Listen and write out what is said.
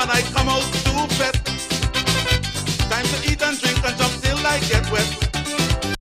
and I come out too fat. Time to eat and drink and jump till I get wet.